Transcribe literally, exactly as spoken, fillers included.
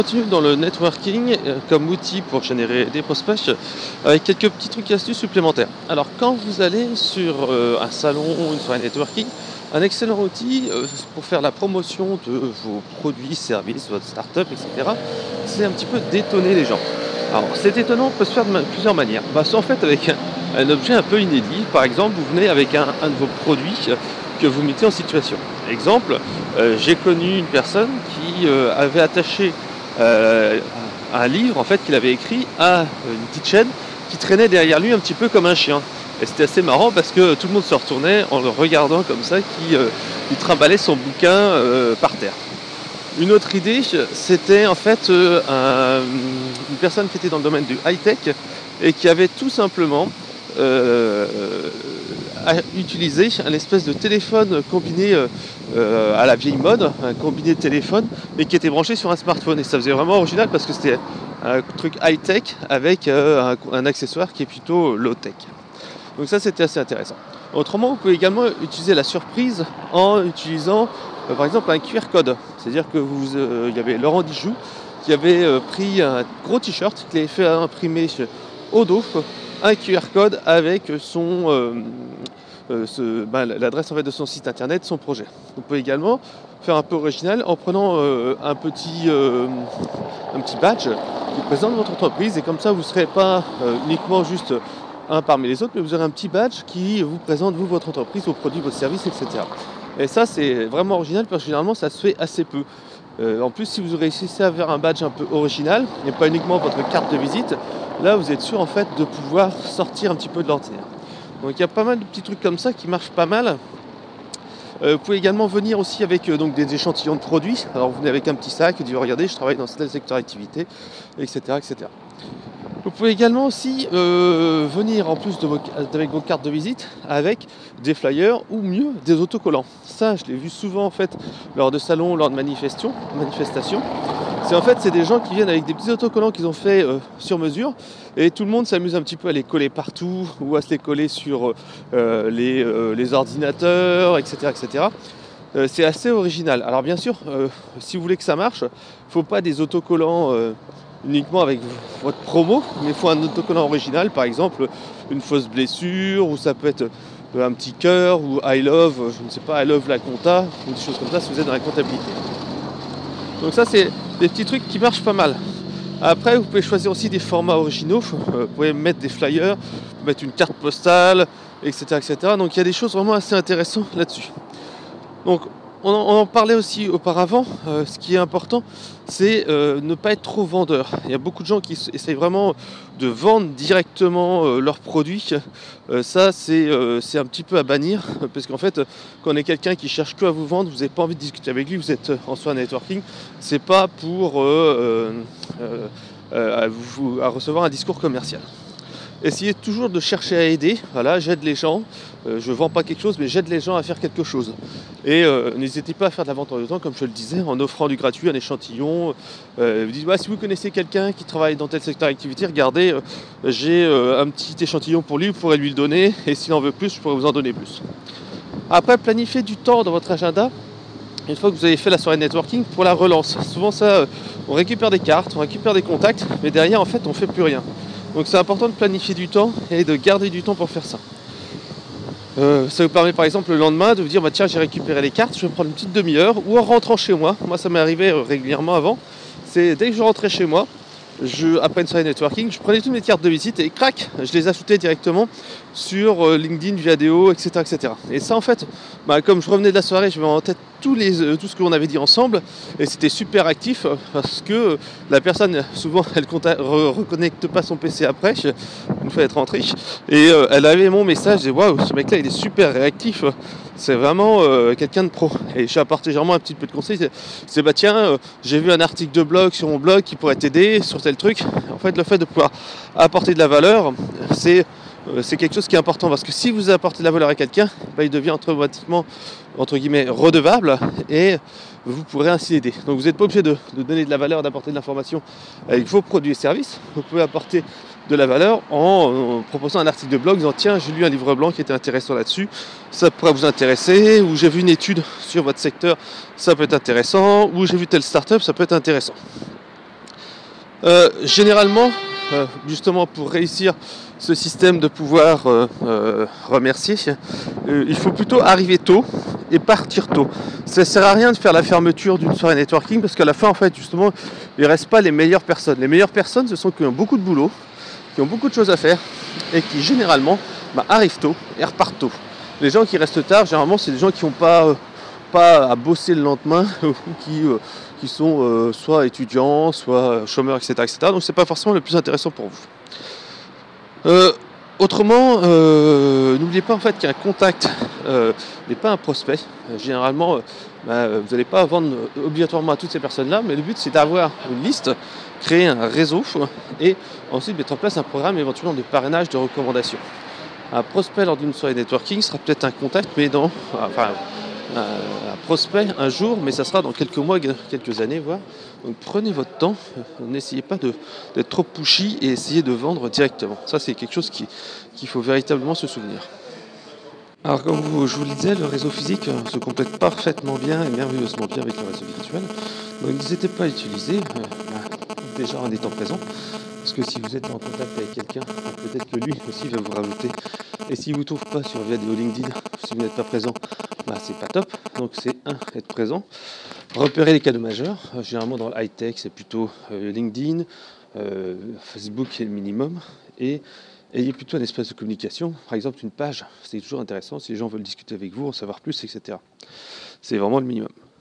Continue dans le networking euh, comme outil pour générer des prospects avec quelques petits trucs et astuces supplémentaires. Alors quand vous allez sur euh, un salon ou une soirée networking, un excellent outil euh, pour faire la promotion de vos produits, services, votre start-up, et cetera, c'est un petit peu d'étonner les gens. Alors cet étonnement peut se faire de ma- plusieurs manières. Bah, soit en fait avec un, un objet un peu inédit. Par exemple, vous venez avec un, un de vos produits euh, que vous mettez en situation. Exemple, euh, j'ai connu une personne qui euh, avait attaché euh, un livre en fait qu'il avait écrit à une petite chaîne qui traînait derrière lui un petit peu comme un chien. Et c'était assez marrant parce que tout le monde se retournait en le regardant comme ça, qui euh, il trimballait son bouquin euh, par terre. Une autre idée, c'était en fait euh, un- une personne qui était dans le domaine du high-tech et qui avait tout simplement euh, a utilisé un espèce de téléphone combiné euh, euh, à la vieille mode, un combiné de téléphone, mais qui était branché sur un smartphone. Et ça faisait vraiment original parce que c'était un truc high-tech avec euh, un, un accessoire qui est plutôt low-tech. Donc ça, c'était assez intéressant. Autrement, vous pouvez également utiliser la surprise en utilisant euh, par exemple un Q R code. C'est-à-dire que vous, euh, il y avait Laurent Dijoux qui avait euh, pris un gros t-shirt, qu'il avait fait imprimer au dos, un Q R code avec son euh, euh, ce- ben, l'adresse en fait de son site internet, son projet. Vous pouvez également faire un peu original en prenant euh, un petit euh, un petit badge qui présente votre entreprise, et comme ça vous ne serez pas euh, uniquement juste un parmi les autres, mais vous aurez un petit badge qui vous présente vous, votre entreprise, vos produits, vos services, et cetera. Et ça, c'est vraiment original parce que généralement ça se fait assez peu. Euh, en plus, si vous réussissez à faire un badge un peu original et pas uniquement votre carte de visite, là vous êtes sûr en fait de pouvoir sortir un petit peu de l'ordinaire. Donc il y a pas mal de petits trucs comme ça qui marchent pas mal. Euh, vous pouvez également venir aussi avec euh, donc des échantillons de produits. Alors vous venez avec un petit sac et dites regardez, je travaille dans tel secteur d'activité, et cetera, et cetera. Vous pouvez également aussi euh, venir en plus de vos, avec vos cartes de visite avec des flyers ou mieux des autocollants. Ça, je l'ai vu souvent en fait lors de salons, lors de manifestations. manifestations. C'est en fait c'est des gens qui viennent avec des petits autocollants qu'ils ont fait euh, sur mesure, et tout le monde s'amuse un petit peu à les coller partout ou à se les coller sur euh, les, euh, les ordinateurs, et cetera, et cetera. Euh, c'est assez original. Alors bien sûr, euh, si vous voulez que ça marche, il ne faut pas des autocollants euh, uniquement avec votre promo, mais il faut un autocollant original, par exemple une fausse blessure, ou ça peut être euh, un petit cœur, ou I love, je ne sais pas, I love la compta, ou des choses comme ça si vous êtes dans la comptabilité. Donc ça, c'est des petits trucs qui marchent pas mal. Après, vous pouvez choisir aussi des formats originaux. Euh, Vous pouvez mettre des flyers, mettre une carte postale, et cetera, et cetera. Donc il y a des choses vraiment assez intéressantes là-dessus. Donc on en, on en parlait aussi auparavant. Euh, ce qui est important, c'est euh, ne pas être trop vendeur. Il y a beaucoup de gens qui s- essayent vraiment de vendre directement euh, leurs produits. Euh, ça, c'est euh, c'est un petit peu à bannir, parce qu'en fait, quand on est quelqu'un qui cherche que à vous vendre, vous n'avez pas envie de discuter avec lui, vous êtes en soi un networking, c'est pas pour euh, euh, euh, à, vous- à recevoir un discours commercial. Essayez toujours de chercher à aider. Voilà, j'aide les gens. Euh, je ne vends pas quelque chose, mais j'aide les gens à faire quelque chose. Et euh, n'hésitez pas à faire de la vente en deux temps, comme je le disais, en offrant du gratuit, un échantillon. Euh, vous dites, ouais, si vous connaissez quelqu'un qui travaille dans tel secteur d'activité, regardez, euh, j'ai euh, un petit échantillon pour lui, vous pourrez lui le donner. Et s'il en veut plus, je pourrais vous en donner plus. Après, planifiez du temps dans votre agenda. Une fois que vous avez fait la soirée networking, pour la relance. Souvent, ça, euh, on récupère des cartes, on récupère des contacts, mais derrière, en fait, on ne fait plus rien. Donc c'est important de planifier du temps et de garder du temps pour faire ça. Euh, ça vous permet par exemple le lendemain de vous dire bah, tiens, j'ai récupéré les cartes, je vais prendre une petite demi-heure, ou en rentrant chez moi. Moi ça m'est arrivé euh, régulièrement avant. C'est dès que je rentrais chez moi, je, après une soirée networking, je prenais toutes mes cartes de visite et crac, je les ajoutais directement sur euh, LinkedIn, Viadeo, et cetera, et cetera. Et ça en fait, bah, comme je revenais de la soirée, je me en tête tous les, euh, tout ce qu'on avait dit ensemble, et c'était super actif euh, parce que euh, la personne souvent elle ne reconnecte pas son P C après, une fois être rentrée, et euh, elle avait mon message, je disais waouh, ce mec là il est super réactif, c'est vraiment euh, quelqu'un de pro. Et je suis apporté généralement un petit peu de conseils, c'est, c'est bah tiens, euh, j'ai vu un article de blog sur mon blog qui pourrait t'aider sur tel truc. En fait, le fait de pouvoir apporter de la valeur, c'est euh, c'est quelque chose qui est important, parce que si vous apportez de la valeur à quelqu'un, bah, il devient automatiquement entre guillemets redevable, et vous pourrez ainsi aider. Donc vous n'êtes pas obligé de, de donner de la valeur, d'apporter de l'information avec vos produits et services. Vous pouvez apporter de la valeur en, en proposant un article de blog, disant tiens, j'ai lu un livre blanc qui était intéressant là-dessus, ça pourrait vous intéresser, ou j'ai vu une étude sur votre secteur, ça peut être intéressant, ou j'ai vu telle start-up, ça peut être intéressant. Euh, généralement, euh, justement pour réussir ce système de pouvoir euh, euh, remercier, euh, il faut plutôt arriver tôt et partir tôt. Ça sert à rien de faire la fermeture d'une soirée networking parce qu'à la fin, en fait, justement, il ne reste pas les meilleures personnes. Les meilleures personnes, ce sont ceux qui ont beaucoup de boulot, qui ont beaucoup de choses à faire et qui généralement bah, arrivent tôt et repartent tôt. Les gens qui restent tard, généralement, c'est des gens qui n'ont pas, euh, pas à bosser le lendemain ou qui, euh, qui sont euh, soit étudiants, soit chômeurs, et cetera, et cetera. Donc c'est pas forcément le plus intéressant pour vous. Euh, autrement, euh, n'oubliez pas en fait qu'un contact euh, n'est pas un prospect. Euh, généralement, euh, bah, vous n'allez pas vendre obligatoirement à toutes ces personnes-là, mais le but c'est d'avoir une liste, créer un réseau et ensuite mettre en place un programme éventuellement de parrainage, de recommandation. Un prospect lors d'une soirée networking sera peut-être un contact, mais dans, enfin, un, un prospect un jour, mais ça sera dans quelques mois, quelques années, voire. Donc prenez votre temps, n'essayez pas de, d'être trop pushy et essayez de vendre directement. Ça, c'est quelque chose qui, qu'il faut véritablement se souvenir. Alors comme vous, je vous le disais, le réseau physique euh, se complète parfaitement bien et merveilleusement bien avec le réseau virtuel. Donc n'hésitez pas à l'utiliser, euh, bah, déjà en étant présent. Parce que si vous êtes en contact avec quelqu'un, peut-être que lui aussi va vous rajouter. Et s'il ne vous trouve pas sur vidéo LinkedIn, si vous n'êtes pas présent, bah c'est pas top. Donc c'est un, être présent. Repérer les canaux majeurs. Euh, généralement dans le high-tech, c'est plutôt euh, LinkedIn, euh, Facebook est le minimum. Et ayez plutôt un espace de communication. Par exemple, une page, c'est toujours intéressant si les gens veulent discuter avec vous, en savoir plus, et cetera. C'est vraiment le minimum.